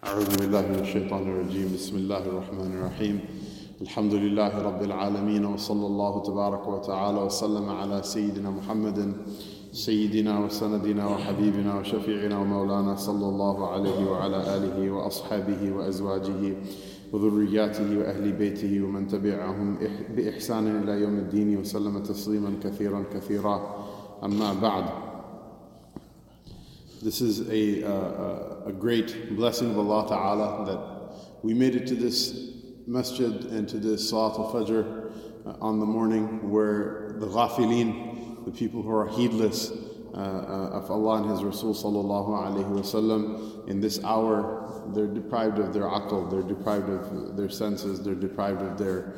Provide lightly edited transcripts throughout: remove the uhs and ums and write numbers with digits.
أعوذ بالله من الشيطان الرجيم بسم الله الرحمن الرحيم الحمد لله رب العالمين وصلى الله تبارك وتعالى وسلم على سيدنا محمد سيدنا وسندنا وحبيبنا وشفيعنا ومولانا صلى الله عليه وعلى آله وأصحابه وأزواجه وذرياته وأهل بيته ومن تبعهم بإحسان إلى يوم الدين وسلم تسليما كثيرا كثيرا أما بعد. This is a great blessing of Allah Ta'ala that we made it to this masjid and to this Salat al-Fajr on the morning where the ghafilin, the people who are heedless of Allah and His Rasul Sallallahu Alaihi Wasallam, in this hour they're deprived of their aql, they're deprived of their senses, they're deprived of their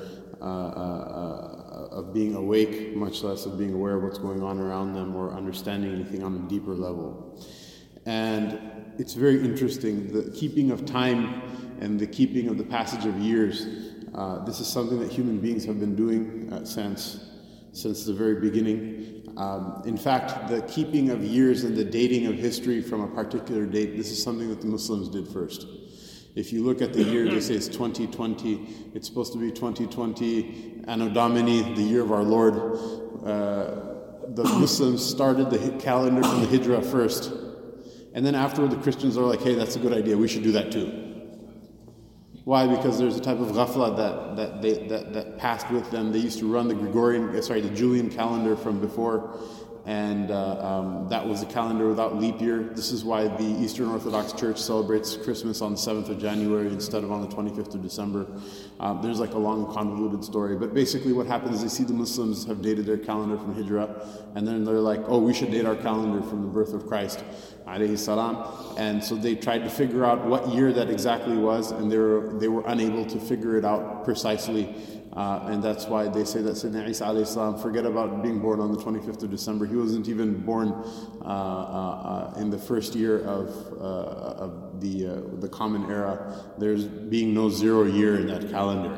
of being awake, much less of being aware of what's going on around them or understanding anything on a deeper level. And it's very interesting, the keeping of time and the keeping of the passage of years. This is something that human beings have been doing since the very beginning. In fact, the keeping of years and the dating of history from a particular date, this is something that the Muslims did first. If you look at the year, they say it's 2020, it's supposed to be 2020, Anno Domini, the year of our Lord. The Muslims started the calendar from the Hijrah first. And then afterward, the Christians are like, hey, that's a good idea, we should do that too. Why? Because there's a type of ghafla that passed with them. They used to run the Julian calendar from before, and that was a calendar without leap year. This is why the Eastern Orthodox Church celebrates Christmas on the 7th of January instead of on the 25th of December. There's like a long convoluted story, but basically what happens is they see the Muslims have dated their calendar from Hijrah, and then they're like, oh, we should date our calendar from the birth of Christ, alayhi salam. And so they tried to figure out what year that exactly was, and they were unable to figure it out precisely. And that's why they say that Sayyidina Isa alayhi salam, forget about being born on the 25th of December. He wasn't even born in the first year of the common era. There's being no 0 year in that calendar.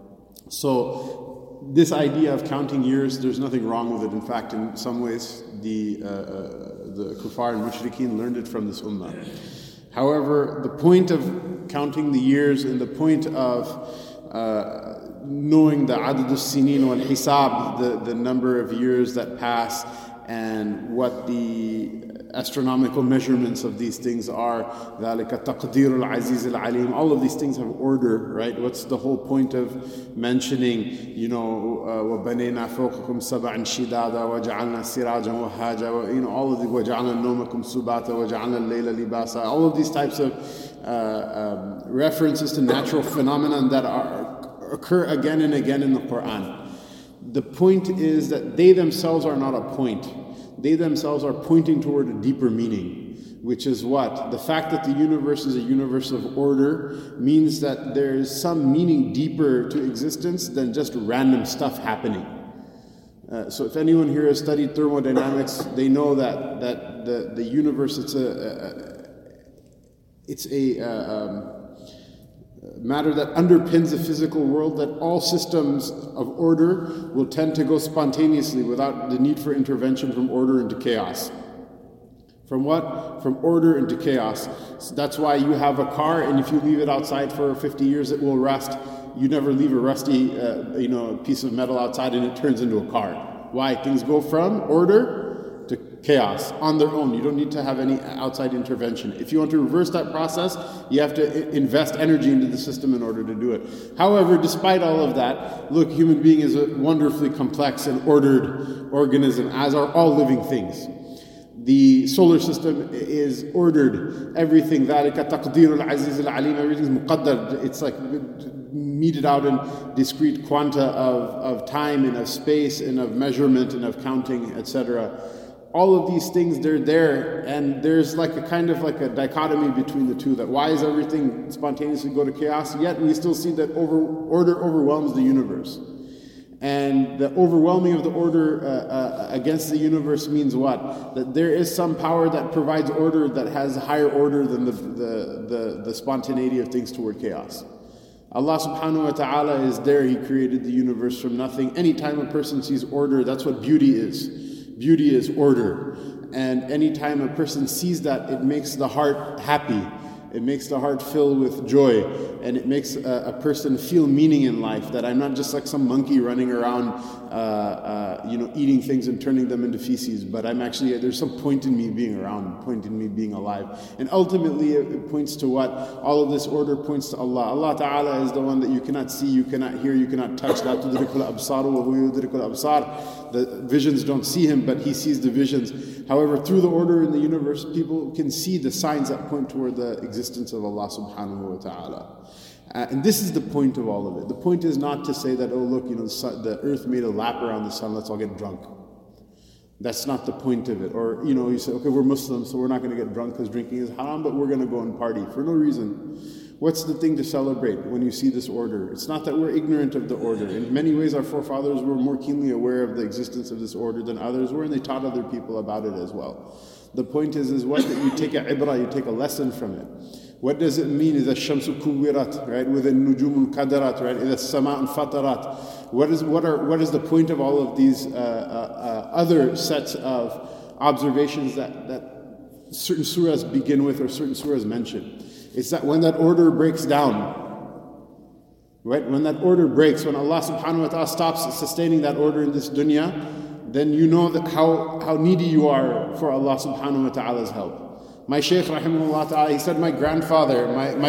So this idea of counting years, there's nothing wrong with it. In fact, in some ways, the kuffar and mushrikeen learned it from this ummah. However, the point of counting the years and the point of knowing the adad al-sinin wal-hisab, the number of years that pass, and what the astronomical measurements of these things are, ذَلِكَ تَقْدِيرُ الْعَزِيزِ الْعَلِيمِ, all of these things have order, right? What's the whole point of mentioning, وَبَنَيْنَا فَوْقَكُمْ سَبْعًا شِدَادًا وَجَعَلْنَا سِرَاجًا وَهَاجًا, all of the وَجَعَلْنَا نَوْمَكُمْ سُبَاتًا وَجَعَلْنَا اللَّيْلَ لِبَاسًا, all of these types of references to natural phenomena that occur again and again in the Quran. The point is that they themselves are not a point. They themselves are pointing toward a deeper meaning, which is what? The fact that the universe is a universe of order means that there is some meaning deeper to existence than just random stuff happening. So if anyone here has studied thermodynamics, they know that the universe, it's a matter that underpins the physical world, that all systems of order will tend to go spontaneously without the need for intervention from order into chaos. From what? From order into chaos. So that's why you have a car, and if you leave it outside for 50 years, it will rust. You never leave a rusty piece of metal outside and it turns into a car. Why? Things go from order to chaos on their own. You don't need to have any outside intervention. If you want to reverse that process, you have to invest energy into the system in order to do it. However, despite all of that, look, human being is a wonderfully complex and ordered organism, as are all living things. The solar system is ordered. Everything, ذَلِكَ تَقْدِيرُ الْعَزِيزِ الْعَلِيمِ, everything's muqaddar. It's like meted out in discrete quanta of time and of space and of measurement and of counting, etc. All of these things, they're there, and there's like a kind of like a dichotomy between the two, that why is everything spontaneously go to chaos, yet we still see that order overwhelms the universe. And the overwhelming of the order against the universe means what? That there is some power that provides order that has a higher order than the spontaneity of things toward chaos. Allah subhanahu wa ta'ala is there. He created the universe from nothing. Anytime a person sees order, that's what beauty is. Beauty is order. And anytime a person sees that, it makes the heart happy. It makes the heart fill with joy, and it makes a person feel meaning in life, that I'm not just like some monkey running around eating things and turning them into feces, but I'm actually, there's some point in me being around, point in me being alive. And ultimately it points to what? All of this order points to Allah. Allah Ta'ala is the one that you cannot see, you cannot hear, you cannot touch. La tudrikul absar wa huwa yudrikul absar. The visions don't see Him, but He sees the visions. However, through the order in the universe, people can see the signs that point toward the existence of Allah Subhanahu wa Ta'ala. And this is the point of all of it. The point is not to say that, oh look, the earth made a lap around the sun, let's all get drunk. That's not the point of it. Or, you say, okay, we're Muslims, so we're not going to get drunk because drinking is haram, but we're going to go and party for no reason. What's the thing to celebrate when you see this order? It's not that we're ignorant of the order. In many ways, our forefathers were more keenly aware of the existence of this order than others were, and they taught other people about it as well. The point is what? That you take a ibrah, you take a lesson from it. What does it mean? إِذَا الشَّمْسُ كُوِّرَتْ, right? وَإِذَا النُّجُومُ انْكَدَرَتْ, right? إِذَا السَّمَاءُ انْفَطَرَتْ. What is the point of all of these other sets of observations that certain surahs begin with or certain surahs mention? It's that when that order breaks down, right? When that order breaks, when Allah subhanahu wa ta'ala stops sustaining that order in this dunya, then you know that how needy you are for Allah subhanahu wa ta'ala's help. My Shaykh rahimahullah ta'ala, he said, my grandfather,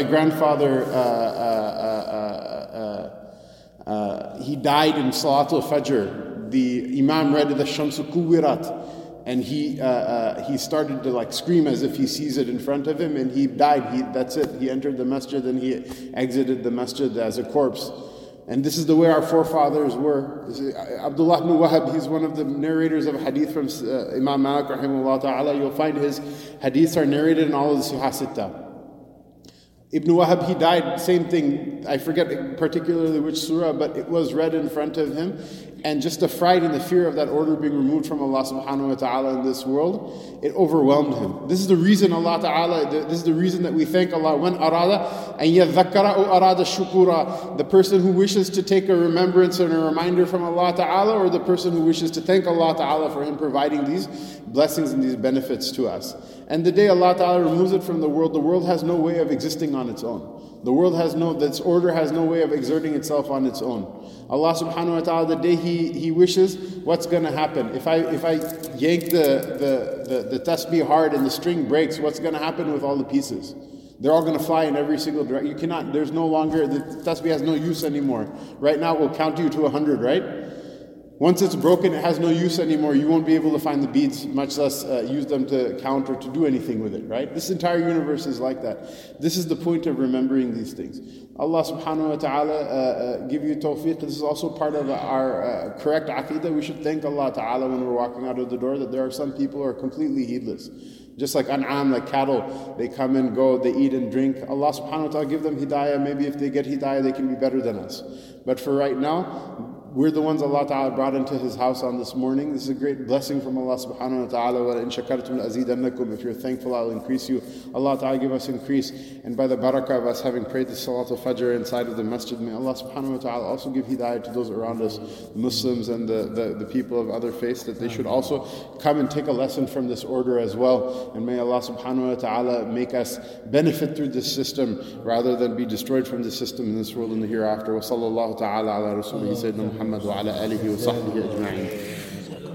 he died in Salatul Fajr. The Imam read the Shamsu Kuwirat, and he started to scream as if he sees it in front of him, and he died. That's it. He entered the masjid and he exited the masjid as a corpse. And this is the way our forefathers were. Abdullah ibn Wahab, he's one of the narrators of hadith from Imam Malik rahimahullah ta'ala. You'll find his hadiths are narrated in all of the Sihah Sittah. Ibn Wahab, he died, same thing. I forget particularly which surah, but it was read in front of him. And just the fright and the fear of that order being removed from Allah subhanahu wa ta'ala in this world, it overwhelmed him. This is the reason Allah ta'ala, this is the reason that we thank Allah. When arada and yadhakkara or arada shukura, the person who wishes to take a remembrance and a reminder from Allah ta'ala, or the person who wishes to thank Allah ta'ala for Him providing these blessings and these benefits to us. And the day Allah ta'ala removes it from the world has no way of existing on its own. This order has no way of exerting itself on its own. Allah subhanahu wa ta'ala, the day He wishes, what's going to happen? If I yank the tasbih hard and the string breaks, what's going to happen with all the pieces? They're all going to fly in every single direction. You cannot, there's no longer, the tasbih has no use anymore. Right now it will count you to 100, right? Once it's broken, it has no use anymore. You won't be able to find the beads, much less use them to count or to do anything with it, right? This entire universe is like that. This is the point of remembering these things. Allah subhanahu wa ta'ala give you tawfiq. This is also part of our correct aqidah. We should thank Allah ta'ala when we're walking out of the door, that there are some people who are completely heedless. Just like an'am, like cattle, they come and go, they eat and drink. Allah subhanahu wa ta'ala give them hidayah. Maybe if they get hidayah, they can be better than us. But for right now, we're the ones Allah Ta'ala brought into His house on this morning. This is a great blessing from Allah Subhanahu wa Ta'ala. Wa in shakartum azidannakum. If you're thankful, I'll increase you. Allah Ta'ala give us increase. And by the barakah of us having prayed the Salatul Fajr inside of the masjid, may Allah Subhanahu wa Ta'ala also give hidayah to those around us, Muslims and the people of other faiths, that they should also come and take a lesson from this order as well. And may Allah Subhanahu wa Ta'ala make us benefit through this system rather than be destroyed from this system in this world and the hereafter. Wa sallallahu ta'ala ala rasulihi sayyidina Muhammad wa ala alihi wa sahbihi ajma'in.